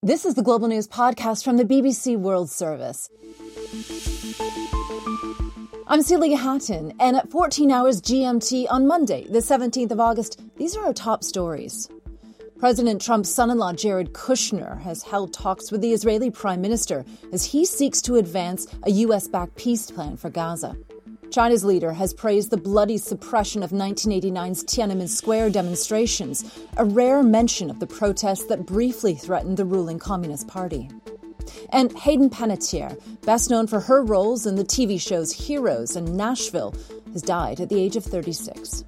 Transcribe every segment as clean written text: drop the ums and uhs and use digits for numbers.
This is the Global News Podcast from the BBC World Service. I'm Celia Hatton, and at 14 hours GMT on Monday, the 17th of August, these are our top stories. President Trump's son-in-law Jared Kushner has held talks with the Israeli Prime Minister as he seeks to advance a US-backed peace plan for Gaza. China's leader has praised the bloody suppression of 1989's Tiananmen Square demonstrations, a rare mention of the protests that briefly threatened the ruling Communist Party. And Hayden Panettiere, best known for her roles in the TV shows Heroes and Nashville, has died at the age of 36.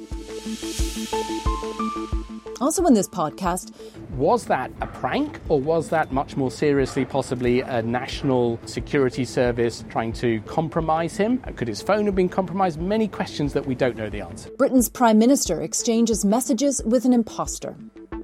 Also in this podcast, was that a prank, or was that much more seriously possibly a national security service trying to compromise him? Could his phone have been compromised? Many questions that we don't know the answer. Britain's Prime Minister exchanges messages with an imposter.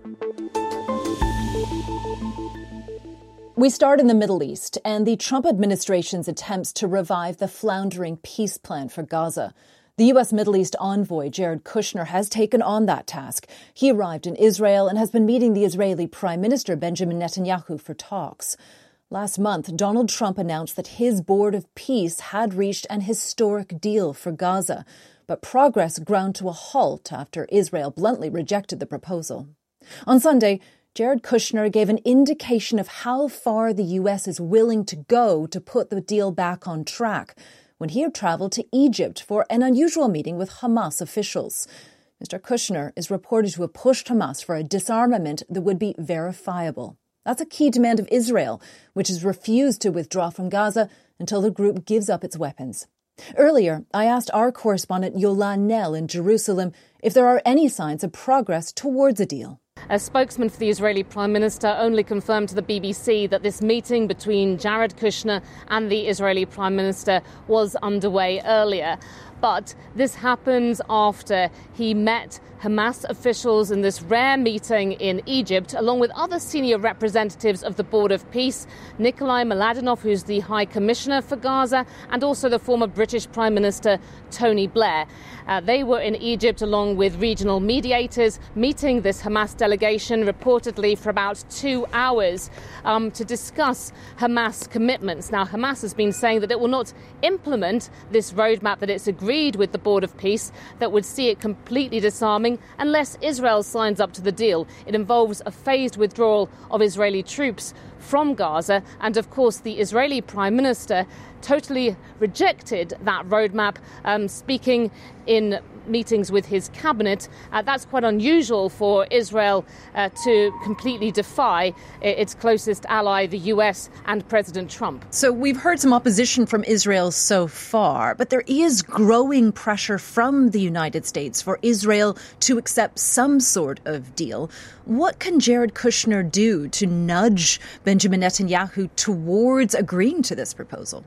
We start in the Middle East and the Trump administration's attempts to revive the floundering peace plan for Gaza. The U.S. Middle East envoy, Jared Kushner, has taken on that task. He arrived in Israel and has been meeting the Israeli Prime Minister, Benjamin Netanyahu, for talks. Last month, Donald Trump announced that his Board of Peace had reached an historic deal for Gaza, but progress ground to a halt after Israel bluntly rejected the proposal. On Sunday, Jared Kushner gave an indication of how far the U.S. is willing to go to put the deal back on track when he had traveled to Egypt for an unusual meeting with Hamas officials. Mr. Kushner is reported to have pushed Hamas for a disarmament that would be verifiable. That's a key demand of Israel, which has refused to withdraw from Gaza until the group gives up its weapons. Earlier, I asked our correspondent Yolan Nell in Jerusalem if there are any signs of progress towards a deal. A spokesman for the Israeli Prime Minister only confirmed to the BBC that this meeting between Jared Kushner and the Israeli Prime Minister was underway earlier. But this happens after he met Hamas officials in this rare meeting in Egypt, along with other senior representatives of the Board of Peace, Nikolai Mladenov, who's the High Commissioner for Gaza, and also the former British Prime Minister Tony Blair. They were in Egypt along with regional mediators, meeting this Hamas delegation reportedly for about 2 hours to discuss Hamas commitments. Now, Hamas has been saying that it will not implement this roadmap that it's agreed with the Board of Peace that would see it completely disarming unless Israel signs up to the deal. It involves a phased withdrawal of Israeli troops from Gaza. And of course, the Israeli Prime Minister totally rejected that roadmap, speaking in meetings with his cabinet. That's quite unusual for Israel to completely defy its closest ally, the US, and President Trump. So we've heard some opposition from Israel so far, but there is growing pressure from the United States for Israel to accept some sort of deal. What can Jared Kushner do to nudge Benjamin Netanyahu towards agreeing to this proposal?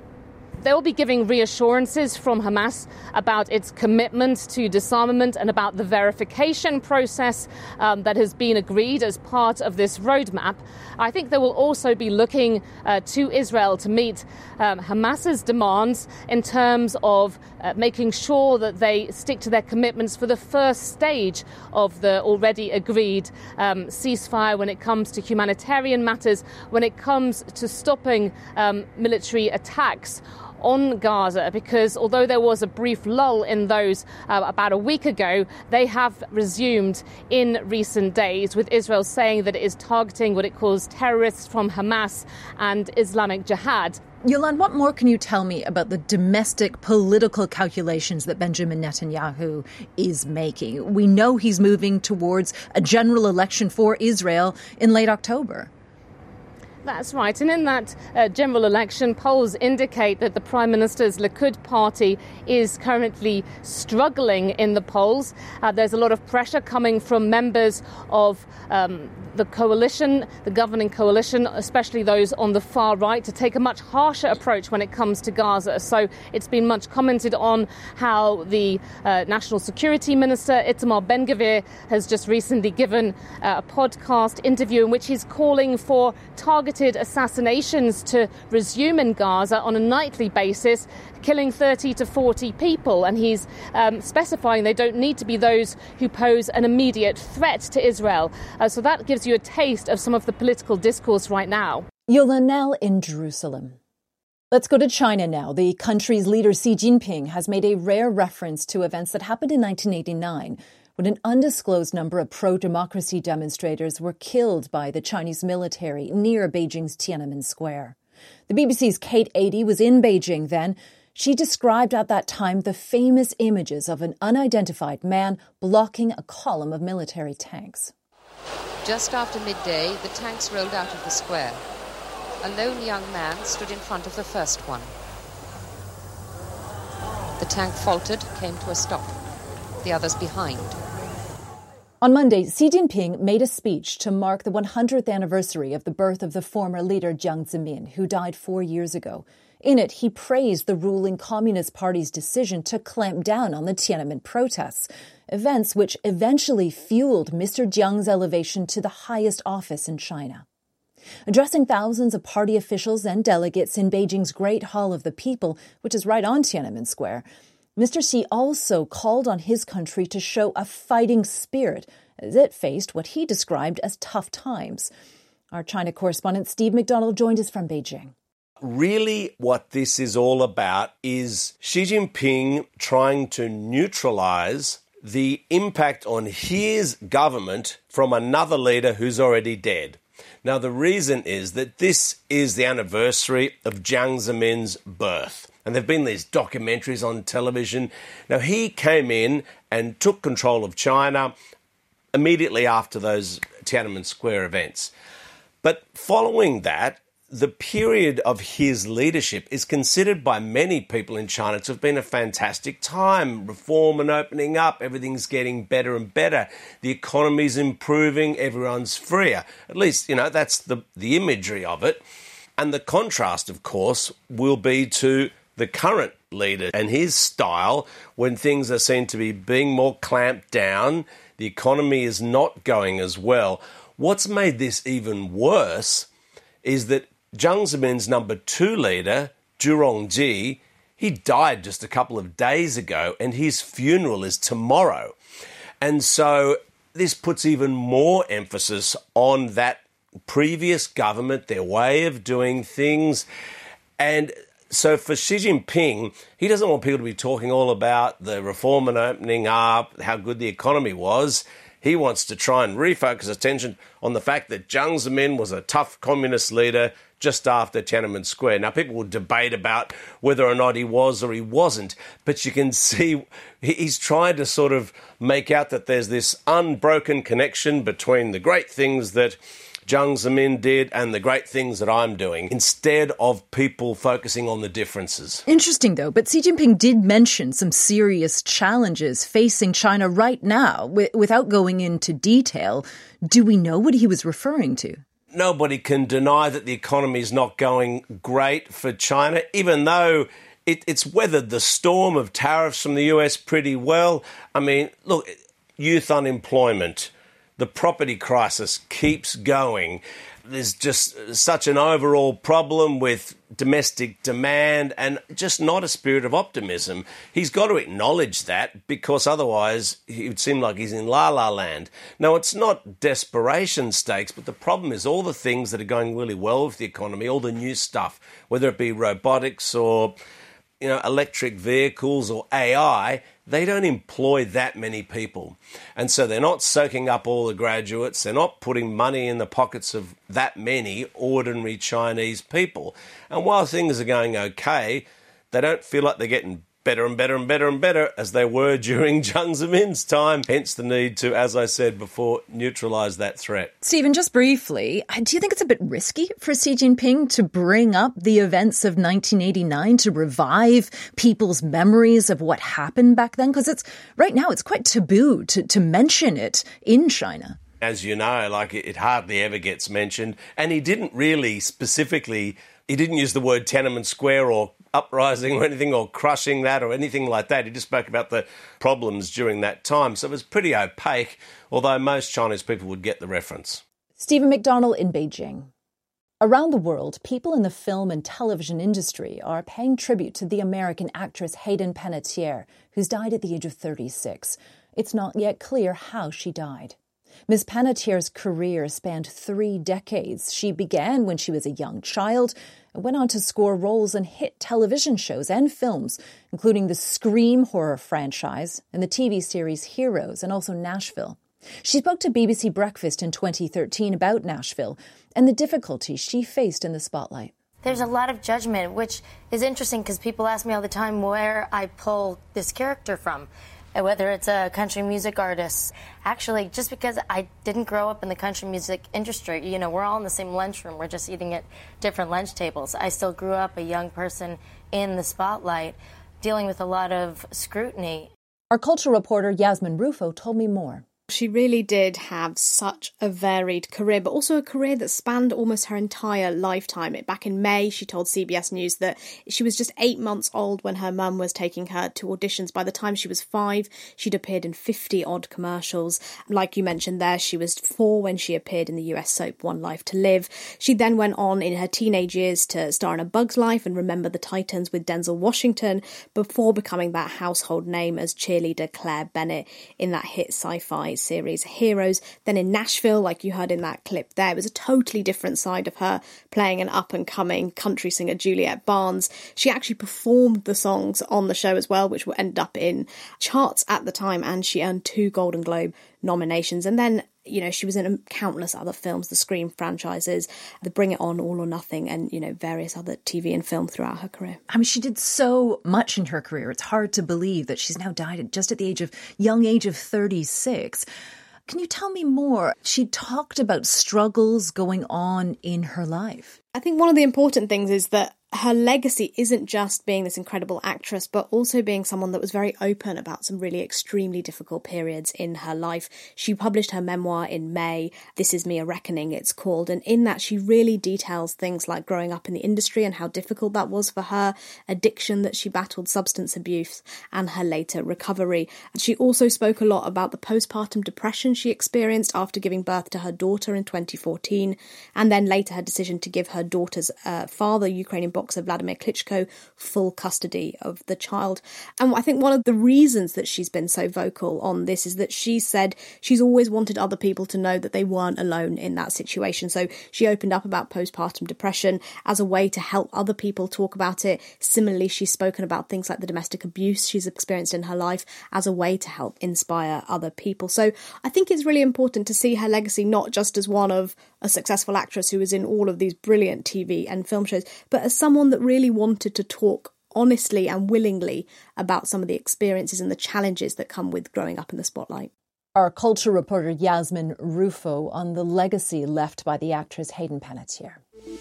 They will be giving reassurances from Hamas about its commitment to disarmament and about the verification process that has been agreed as part of this roadmap. I think they will also be looking to Israel to meet Hamas's demands in terms of making sure that they stick to their commitments for the first stage of the already agreed ceasefire when it comes to humanitarian matters, when it comes to stopping military attacks on Gaza, because although there was a brief lull in those about a week ago, they have resumed in recent days, with Israel saying that it is targeting what it calls terrorists from Hamas and Islamic Jihad. Yolan, what more can you tell me about the domestic political calculations that Benjamin Netanyahu is making? We know he's moving towards a general election for Israel in late October. That's right. And in that general election, polls indicate that the Prime Minister's Likud party is currently struggling in the polls. There's a lot of pressure coming from members of the coalition, the governing coalition, especially those on the far right, to take a much harsher approach when it comes to Gaza. So it's been much commented on how the National Security Minister, Itamar Ben-Gvir, has just recently given a podcast interview in which he's calling for targeted targeted assassinations to resume in Gaza on a nightly basis, killing 30 to 40 people. And he's specifying they don't need to be those who pose an immediate threat to Israel. So that gives you a taste of some of the political discourse right now. Yola Nell in Jerusalem. Let's go to China now. The country's leader Xi Jinping has made a rare reference to events that happened in 1989 when an undisclosed number of pro-democracy demonstrators were killed by the Chinese military near Beijing's Tiananmen Square. The BBC's Kate Adie was in Beijing then. She described at that time the famous images of an unidentified man blocking a column of military tanks. Just after midday, the tanks rolled out of the square. A lone young man stood in front of the first one. The tank faltered, came to a stop. The others behind. On Monday, Xi Jinping made a speech to mark the 100th anniversary of the birth of the former leader Jiang Zemin, who died 4 years ago. In it, he praised the ruling Communist Party's decision to clamp down on the Tiananmen protests, events which eventually fueled Mr. Jiang's elevation to the highest office in China. Addressing thousands of party officials and delegates in Beijing's Great Hall of the People, which is right on Tiananmen Square, Mr. Xi also called on his country to show a fighting spirit as it faced what he described as tough times. Our China correspondent Steve McDonald joined us from Beijing. Really, what this is all about is Xi Jinping trying to neutralize the impact on his government from another leader who's already dead. Now, the reason is that this is the anniversary of Jiang Zemin's birth. And there have been these documentaries on television. Now, he came in and took control of China immediately after those Tiananmen Square events. But following that, the period of his leadership is considered by many people in China to have been a fantastic time. Reform and opening up, everything's getting better and better. The economy's improving, everyone's freer. At least, that's the imagery of it. And the contrast, of course, will be to the current leader and his style when things are seen to be being more clamped down. The economy is not going as well. What's made this even worse is that Jiang Zemin's number 2 leader, Zhu Rongji, he died just a couple of days ago and his funeral is tomorrow. And so this puts even more emphasis on that previous government, their way of doing things. And so for Xi Jinping, he doesn't want people to be talking all about the reform and opening up, how good the economy was. He wants to try and refocus attention on the fact that Jiang Zemin was a tough communist leader just after Tiananmen Square. Now, people will debate about whether or not he was or he wasn't, but you can see he's trying to sort of make out that there's this unbroken connection between the great things that Jiang Zemin did and the great things that I'm doing, instead of people focusing on the differences. Interesting, though, but Xi Jinping did mention some serious challenges facing China right now. Without going into detail, do we know what he was referring to? Nobody can deny that the economy is not going great for China, even though it's weathered the storm of tariffs from the US pretty well. I mean, look, youth unemployment, the property crisis keeps going. There's just such an overall problem with domestic demand and just not a spirit of optimism. He's got to acknowledge that, because otherwise it would seem like he's in la-la land. Now, it's not desperation stakes, but the problem is all the things that are going really well with the economy, all the new stuff, whether it be robotics or electric vehicles or AI, they don't employ that many people. And so they're not soaking up all the graduates. They're not putting money in the pockets of that many ordinary Chinese people. And while things are going okay, they don't feel like they're getting better and better and better and better as they were during Jiang Zemin's time. Hence the need to, as I said before, neutralise that threat. Stephen, just briefly, do you think it's a bit risky for Xi Jinping to bring up the events of 1989 to revive people's memories of what happened back then? Because right now it's quite taboo to mention it in China. As you know, it hardly ever gets mentioned. And he didn't really specifically, he didn't use the word Tiananmen Square or uprising or anything, or crushing that or anything like that. He just spoke about the problems during that time. So it was pretty opaque, although most Chinese people would get the reference. Stephen McDonald in Beijing. Around the world, people in the film and television industry are paying tribute to the American actress Hayden Panettiere, who's died at the age of 36. It's not yet clear how she died. Ms. Panettiere's career spanned 3 decades. She began when she was a young child and went on to score roles in hit television shows and films, including the Scream horror franchise and the TV series Heroes, and also Nashville. She spoke to BBC Breakfast in 2013 about Nashville and the difficulties she faced in the spotlight. There's a lot of judgment, which is interesting because people ask me all the time where I pull this character from, whether it's a country music artist. Actually, just because I didn't grow up in the country music industry, we're all in the same lunchroom. We're just eating at different lunch tables. I still grew up a young person in the spotlight, dealing with a lot of scrutiny. Our culture reporter Yasmin Rufo told me more. She really did have such a varied career, but also a career that spanned almost her entire lifetime. Back in May, she told CBS News that she was just 8 months old when her mum was taking her to auditions. By the time she was 5, she'd appeared in 50-odd commercials. Like you mentioned there, she was 4 when she appeared in the US soap One Life to Live. She then went on in her teenage years to star in A Bug's Life and Remember the Titans with Denzel Washington, before becoming that household name as cheerleader Claire Bennett in that hit sci-fi series Heroes. Then in Nashville, like you heard in that clip there, it was a totally different side of her, playing an up-and-coming country singer Juliet Barnes. She actually performed the songs on the show as well, which will end up in charts at the time, and she earned 2 Golden Globe nominations. And then, she was in countless other films, the Scream franchises, the Bring It On, All or Nothing, and, various other TV and film throughout her career. I mean, she did so much in her career. It's hard to believe that she's now died just at the young age of 36. Can you tell me more? She talked about struggles going on in her life. I think one of the important things is that her legacy isn't just being this incredible actress, but also being someone that was very open about some really extremely difficult periods in her life. She published her memoir in May, This Is Me, A Reckoning, it's called, and in that she really details things like growing up in the industry and how difficult that was for her, addiction that she battled, substance abuse, and her later recovery. She also spoke a lot about the postpartum depression she experienced after giving birth to her daughter in 2014, and then later her decision to give her daughter's father, Ukrainian boxer Vladimir Klitschko, full custody of the child. And I think one of the reasons that she's been so vocal on this is that she said she's always wanted other people to know that they weren't alone in that situation. So she opened up about postpartum depression as a way to help other people talk about it. Similarly, she's spoken about things like the domestic abuse she's experienced in her life as a way to help inspire other people. So I think it's really important to see her legacy not just as one of a successful actress who was in all of these brilliant TV and film shows, but as someone that really wanted to talk honestly and willingly about some of the experiences and the challenges that come with growing up in the spotlight. Our culture reporter Yasmin Rufo on the legacy left by the actress Hayden Panettiere.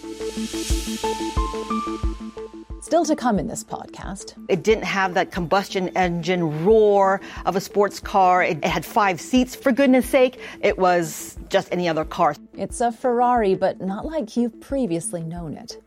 Still to come in this podcast. It didn't have that combustion engine roar of a sports car. It had 5 seats, for goodness sake. It was just any other car. It's a Ferrari, but not like you've previously known it.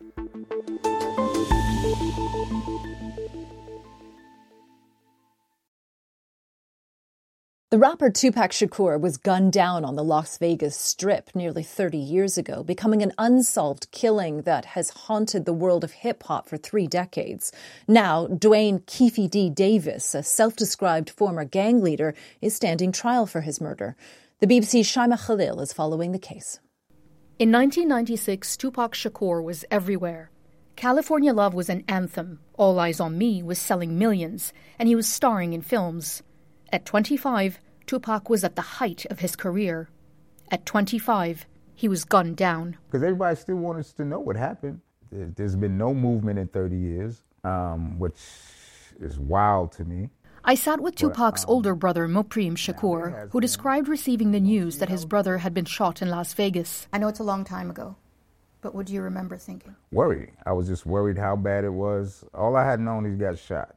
The rapper Tupac Shakur was gunned down on the Las Vegas Strip nearly 30 years ago, becoming an unsolved killing that has haunted the world of hip-hop for 3 decades. Now, Dwayne Keefe D. Davis, a self-described former gang leader, is standing trial for his murder. The BBC's Shaima Khalil is following the case. In 1996, Tupac Shakur was everywhere. California Love was an anthem. All Eyes on Me was selling millions, and he was starring in films. At 25, Tupac was at the height of his career. At 25, he was gunned down. Because everybody still wants to know what happened. There's been no movement in 30 years, which is wild to me. I sat with Tupac's older brother, Mopreme Shakur, who described receiving the news that his brother had been shot in Las Vegas. I know it's a long time ago, but what do you remember thinking? Worried. I was just worried how bad it was. All I had known, he got shot.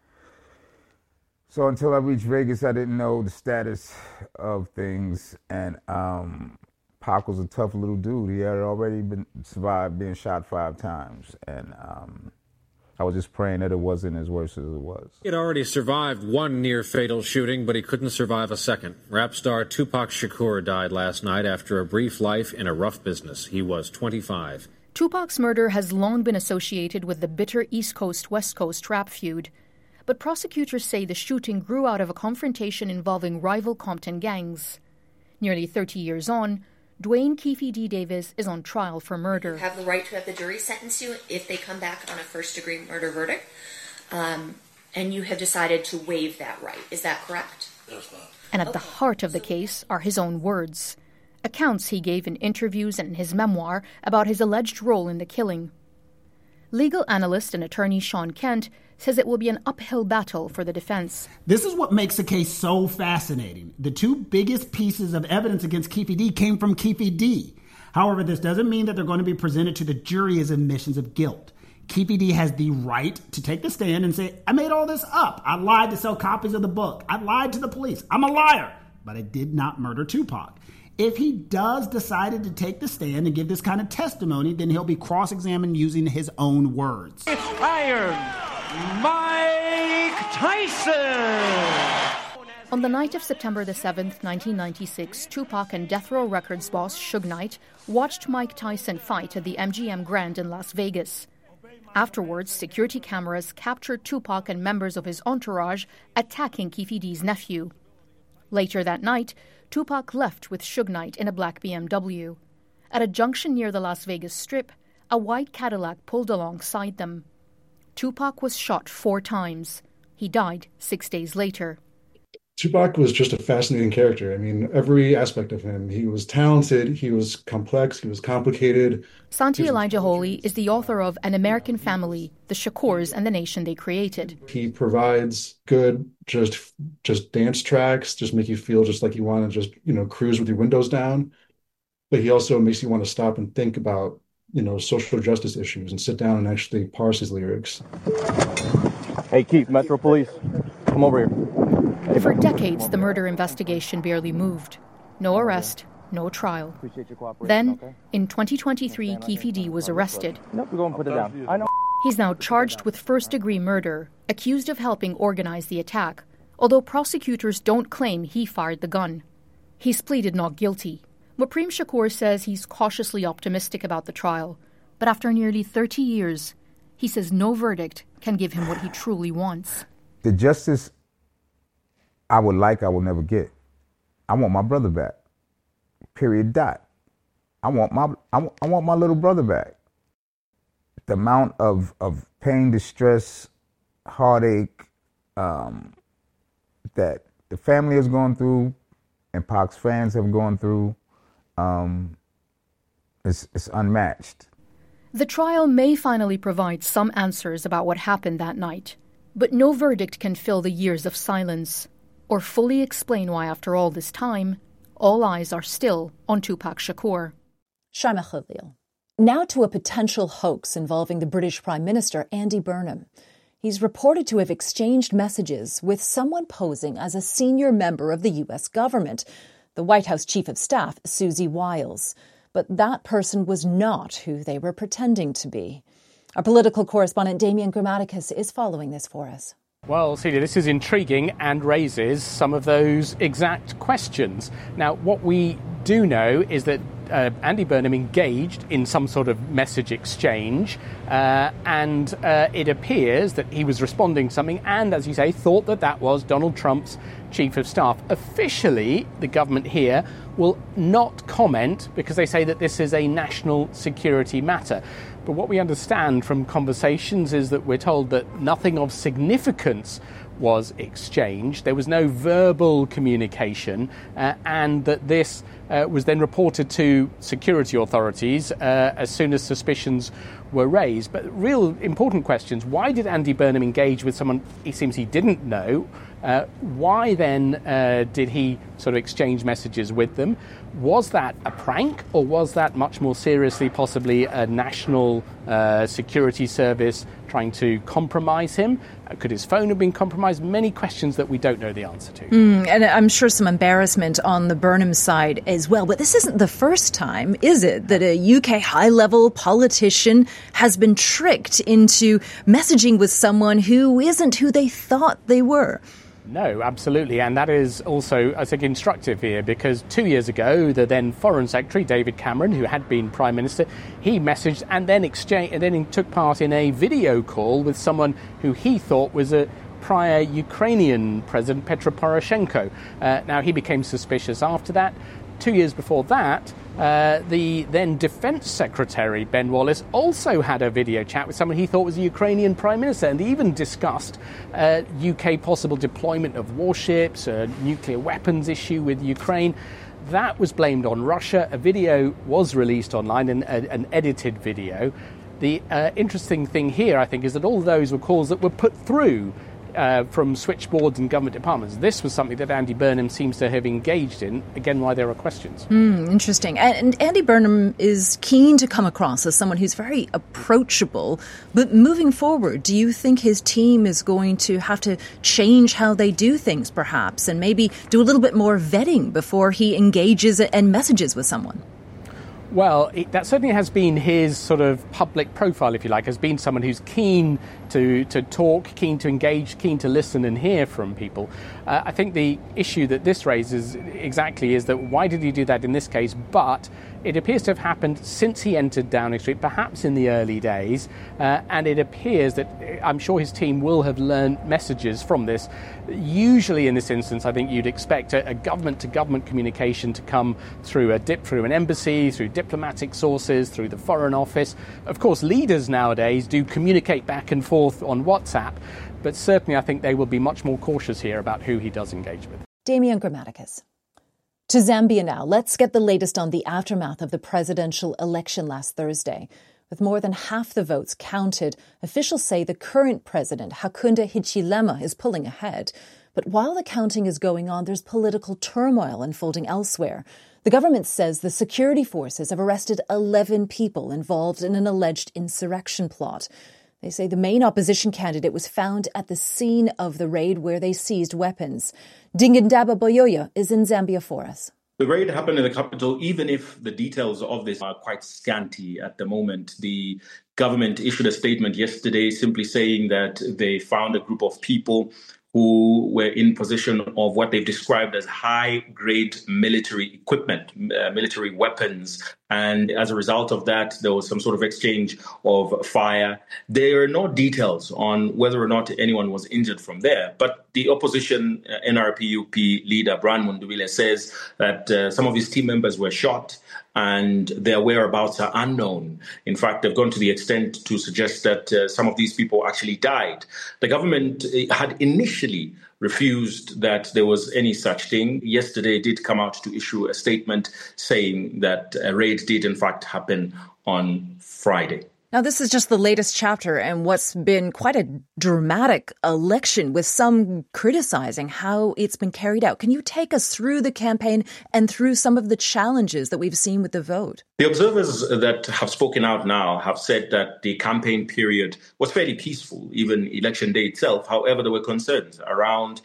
So until I reached Vegas, I didn't know the status of things. And Pac was a tough little dude. He had already survived being shot 5 times. And I was just praying that it wasn't as worse as it was. He had already survived 1 near-fatal shooting, but he couldn't survive a second. Rap star Tupac Shakur died last night after a brief life in a rough business. He was 25. Tupac's murder has long been associated with the bitter East Coast-West Coast rap feud. But prosecutors say the shooting grew out of a confrontation involving rival Compton gangs. Nearly 30 years on, Dwayne Keefe D. Davis is on trial for murder. You have the right to have the jury sentence you if they come back on a first-degree murder verdict, and you have decided to waive that right. Is that correct? That's not. And at the heart of the case are his own words, accounts he gave in interviews and in his memoir about his alleged role in the killing. Legal analyst and attorney Sean Kent says it will be an uphill battle for the defense. This is what makes the case so fascinating. The two biggest pieces of evidence against Keefe D came from Keefe D. However, this doesn't mean that they're going to be presented to the jury as admissions of guilt. Keefe D has the right to take the stand and say, I made all this up. I lied to sell copies of the book. I lied to the police. I'm a liar. But I did not murder Tupac. If he does decide to take the stand and give this kind of testimony, then he'll be cross-examined using his own words. It's Iron Mike Tyson! On the night of September the 7th, 1996, Tupac and Death Row Records boss Suge Knight watched Mike Tyson fight at the MGM Grand in Las Vegas. Afterwards, security cameras captured Tupac and members of his entourage attacking Keefe D's nephew. Later that night, Tupac left with Suge Knight in a black BMW. At a junction near the Las Vegas Strip, a white Cadillac pulled alongside them. Tupac was shot 4 times. He died 6 days later. Tupac was just a fascinating character. I mean, every aspect of him. He was talented, he was complex, he was complicated. Santi Elijah Holy is the author of An American Family, The Shakurs and the Nation They Created. He provides good, just dance tracks, just make you feel just like you want to just, cruise with your windows down. But he also makes you want to stop and think about, social justice issues and sit down and actually parse his lyrics. Hey, Keith, Metro Police, come over here. For decades, the murder investigation barely moved. No arrest, no trial. Then, in 2023, Keefe D was arrested. Nope, we're going to put it down. I know. He's now charged with first-degree murder, accused of helping organize the attack, although prosecutors don't claim he fired the gun. He's pleaded not guilty. Mupreem Shakur says he's cautiously optimistic about the trial, but after nearly 30 years, he says no verdict can give him what he truly wants. The justice I will never get. I want my brother back. Period. Dot. I want my little brother back. The amount of pain, distress, heartache that the family has gone through and Pac's fans have gone through, it's unmatched. The trial may finally provide some answers about what happened that night, but no verdict can fill the years of silence or fully explain why, after all this time, all eyes are still on Tupac Shakur. Shaima Khalil. Now to a potential hoax involving the British Prime Minister, Andy Burnham. He's reported to have exchanged messages with someone posing as a senior member of the U.S. government, the White House Chief of Staff, Susie Wiles. But that person was not who they were pretending to be. Our political correspondent Damian Grammaticus is following this for us. Well, Celia, this is intriguing and raises some of those exact questions. Now, what we do know is that Andy Burnham engaged in some sort of message exchange, and it appears that he was responding to something and, as you say, thought that was Donald Trump's Chief of Staff. Officially, the government here will not comment because they say that this is a national security matter. But what we understand from conversations is that we're told that nothing of significance was exchanged. There was no verbal communication, and that this was then reported to security authorities as soon as suspicions were raised. But real important questions: why did Andy Burnham engage with someone it seems he didn't know? Why then did he sort of exchange messages with them? Was that a prank, or was that much more seriously possibly a national security service trying to compromise him? Could his phone have been compromised? Many questions that we don't know the answer to. And I'm sure some embarrassment on the Burnham side as well. But this isn't the first time, is it, that a UK high-level politician has been tricked into messaging with someone who isn't who they thought they were? No, absolutely. And that is also, I think, instructive here, because 2 years ago, the then Foreign Secretary, David Cameron, who had been Prime Minister, he messaged and then he took part in a video call with someone who he thought was a prior Ukrainian President, Petro Poroshenko. Now, he became suspicious after that. 2 years before that, the then Defence Secretary, Ben Wallace, also had a video chat with someone he thought was a Ukrainian Prime Minister, and they even discussed UK possible deployment of warships, a nuclear weapons issue with Ukraine. That was blamed on Russia. A video was released online, an edited video. The interesting thing here, I think, is that all those were calls that were put through from switchboards and government departments. This was something that Andy Burnham seems to have engaged in, again, why there are questions. Interesting. And Andy Burnham is keen to come across as someone who's very approachable. But moving forward, do you think his team is going to have to change how they do things, perhaps, and maybe do a little bit more vetting before he engages and messages with someone? Well, that certainly has been his sort of public profile, if you like, has been someone who's keen to talk, keen to engage, keen to listen and hear from people. I think the issue that this raises exactly is that why did he do that in this case? But it appears to have happened since he entered Downing Street, perhaps in the early days, and it appears that I'm sure his team will have learned messages from this. Usually in this instance, I think you'd expect a government-to-government communication to come through an embassy, through diplomatic sources, through the Foreign Office. Of course, leaders nowadays do communicate back and forth on WhatsApp, but certainly I think they will be much more cautious here about who he does engage with. Damian Grammaticus. To Zambia now. Let's get the latest on the aftermath of the presidential election last Thursday. With more than half the votes counted, officials say the current president, Hakainde Hichilema, is pulling ahead. But while the counting is going on, there's political turmoil unfolding elsewhere. The government says the security forces have arrested 11 people involved in an alleged insurrection plot. They say the main opposition candidate was found at the scene of the raid where they seized weapons. Dingindaba Boyoya is in Zambia for us. The raid happened in the capital, even if the details of this are quite scanty at the moment. The government issued a statement yesterday simply saying that they found a group of people who were in possession of what they've described as high-grade military equipment, military weapons. And as a result of that, there was some sort of exchange of fire. There are no details on whether or not anyone was injured from there. But the opposition NRPUP leader, Brian Mundubile, says that some of his team members were shot and their whereabouts are unknown. In fact, they've gone to the extent to suggest that some of these people actually died. The government had initially refused that there was any such thing. Yesterday, it did come out to issue a statement saying that a raid did, in fact, happen on Friday. Now, this is just the latest chapter in what's been quite a dramatic election, with some criticizing how it's been carried out. Can you take us through the campaign and through some of the challenges that we've seen with the vote? The observers that have spoken out now have said that the campaign period was fairly peaceful, even election day itself. However, there were concerns around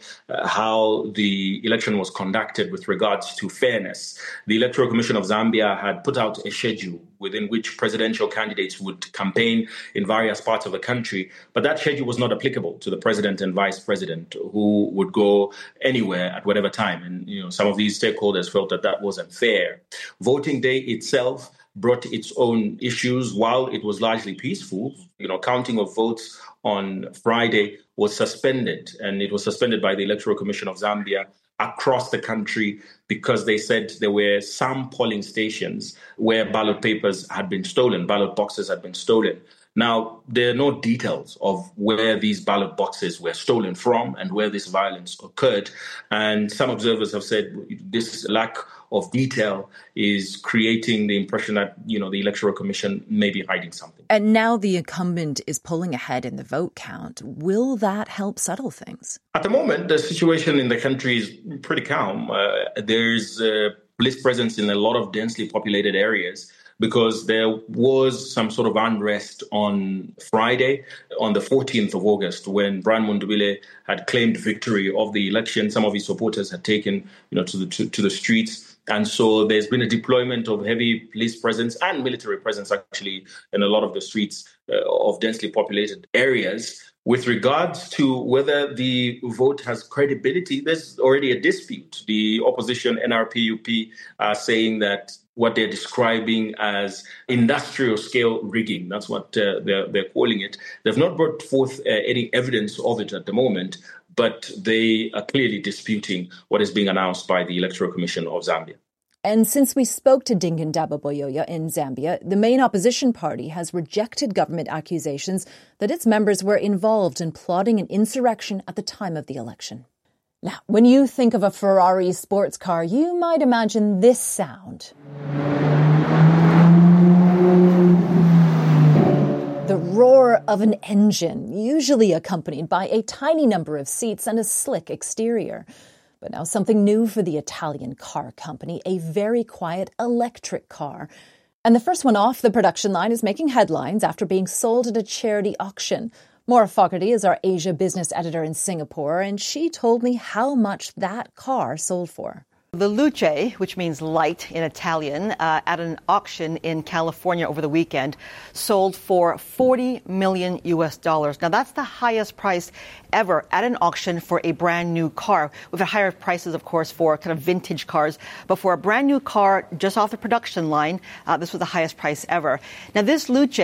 how the election was conducted with regards to fairness. The Electoral Commission of Zambia had put out a schedule within which presidential candidates would campaign in various parts of the country. But that schedule was not applicable to the president and vice president, who would go anywhere at whatever time. And, some of these stakeholders felt that that wasn't fair. Voting day itself brought its own issues. While it was largely peaceful, counting of votes on Friday was suspended, and it was suspended by the Electoral Commission of Zambia across the country because they said there were some polling stations where ballot papers had been stolen, ballot boxes had been stolen. Now, there are no details of where these ballot boxes were stolen from and where this violence occurred. And some observers have said this lack of detail is creating the impression that, the Electoral Commission may be hiding something. And now the incumbent is pulling ahead in the vote count. Will that help settle things? At the moment, the situation in the country is pretty calm. There's police presence in a lot of densely populated areas, because there was some sort of unrest on Friday, on the 14th of August, when Brian Mundubile had claimed victory of the election. Some of his supporters had taken, to the streets. And so there's been a deployment of heavy police presence and military presence, actually, in a lot of the streets of densely populated areas, With regards to whether the vote has credibility, there's already a dispute. The opposition NRPUP are saying that what they're describing as industrial scale rigging, that's what they're calling it. They've not brought forth any evidence of it at the moment, but they are clearly disputing what is being announced by the Electoral Commission of Zambia. And since we spoke to Ndingindaba Boyoya in Zambia, the main opposition party has rejected government accusations that its members were involved in plotting an insurrection at the time of the election. Now, when you think of a Ferrari sports car, you might imagine this sound. The roar of an engine, usually accompanied by a tiny number of seats and a slick exterior. But now something new for the Italian car company, a very quiet electric car. And the first one off the production line is making headlines after being sold at a charity auction. Maura Fogarty is our Asia business editor in Singapore, and she told me how much that car sold for. The Luce, which means light in Italian, at an auction in California over the weekend, sold for $40 million. Now, that's the highest price ever at an auction for a brand new car. We've had higher prices, of course, for kind of vintage cars. But for a brand new car just off the production line, this was the highest price ever. Now, this Luce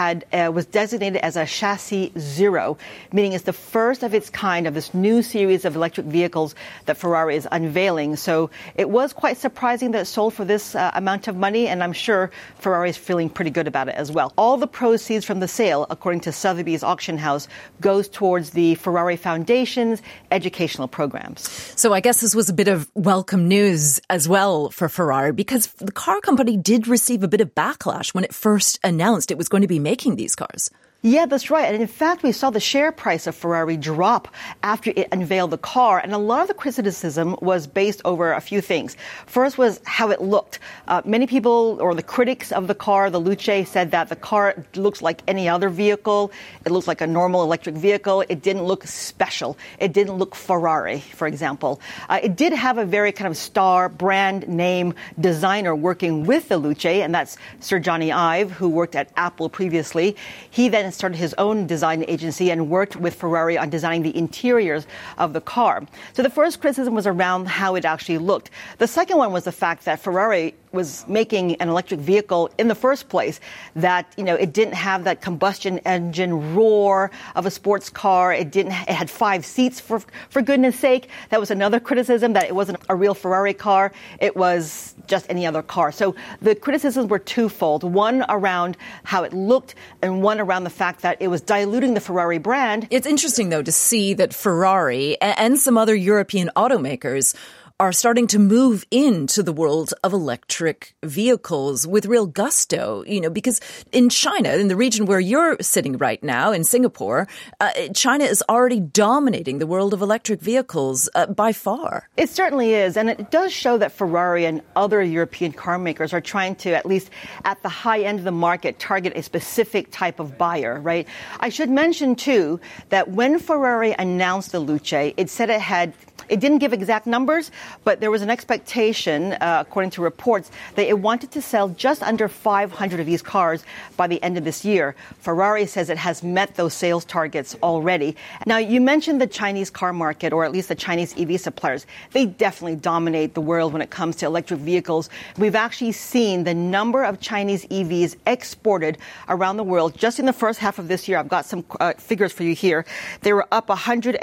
was designated as a chassis zero, meaning it's the first of its kind of this new series of electric vehicles that Ferrari is unveiling. So it was quite surprising that it sold for this amount of money, and I'm sure Ferrari is feeling pretty good about it as well. All the proceeds from the sale, according to Sotheby's auction house, goes towards the Ferrari Foundation's educational programs. So I guess this was a bit of welcome news as well for Ferrari, because the car company did receive a bit of backlash when it first announced it was going to be making these cars. Yeah, that's right. And in fact, we saw the share price of Ferrari drop after it unveiled the car. And a lot of the criticism was based over a few things. First was how it looked. Many people, or the critics of the car, the Luce, said that the car looks like any other vehicle. It looks like a normal electric vehicle. It didn't look special. It didn't look Ferrari, for example. It did have a very kind of star brand name designer working with the Luce, and that's Sir Johnny Ive, who worked at Apple previously. He then started his own design agency and worked with Ferrari on designing the interiors of the car. So the first criticism was around how it actually looked. The second one was the fact that Ferrari was making an electric vehicle in the first place, that, it didn't have that combustion engine roar of a sports car. It had 5 seats for goodness sake. That was another criticism, that it wasn't a real Ferrari car. It was just any other car. So the criticisms were twofold. One around how it looked, and one around the fact that it was diluting the Ferrari brand. It's interesting, though, to see that Ferrari and some other European automakers are starting to move into the world of electric vehicles with real gusto, because in China, in the region where you're sitting right now, in Singapore, China is already dominating the world of electric vehicles by far. It certainly is. And it does show that Ferrari and other European car makers are trying to, at least at the high end of the market, target a specific type of buyer, right? I should mention, too, that when Ferrari announced the Luce, it said it didn't give exact numbers, but there was an expectation, according to reports, that it wanted to sell just under 500 of these cars by the end of this year. Ferrari says it has met those sales targets already. Now, you mentioned the Chinese car market, or at least the Chinese EV suppliers. They definitely dominate the world when it comes to electric vehicles. We've actually seen the number of Chinese EVs exported around the world just in the first half of this year. I've got some figures for you here. They were up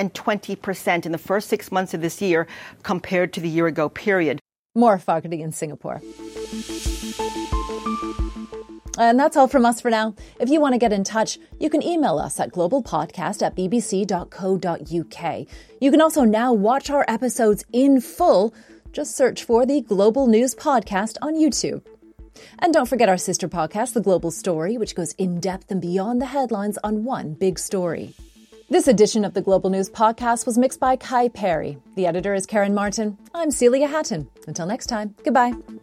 120% in the first 6 months of this year compared to the year-ago period. Maura Fogarty in Singapore. And that's all from us for now. If you want to get in touch, you can email us at globalpodcast@bbc.co.uk. You can also now watch our episodes in full. Just search for the Global News Podcast on YouTube. And don't forget our sister podcast, The Global Story, which goes in-depth and beyond the headlines on one big story. This edition of the Global News Podcast was mixed by Kai Perry. The editor is Karen Martin. I'm Celia Hatton. Until next time, goodbye.